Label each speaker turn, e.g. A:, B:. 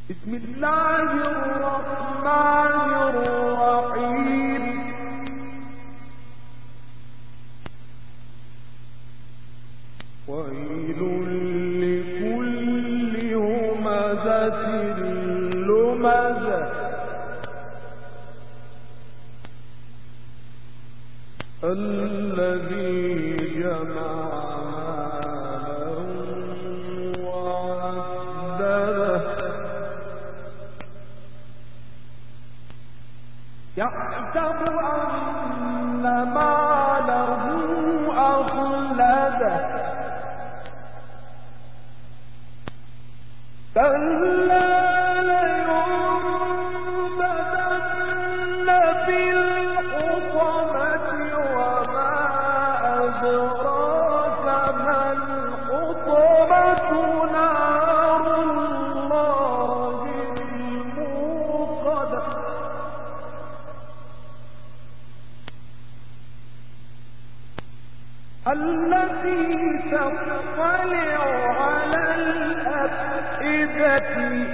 A: بسم الله الرحمن الرحيم ويل لكل همزة لمزة الذي جمع يحسب أن ماله أخلده كلا لينبذن في الحطمة وما أدراك ما الحطمة نار الله الموقدة التي تطلع على الأفئدة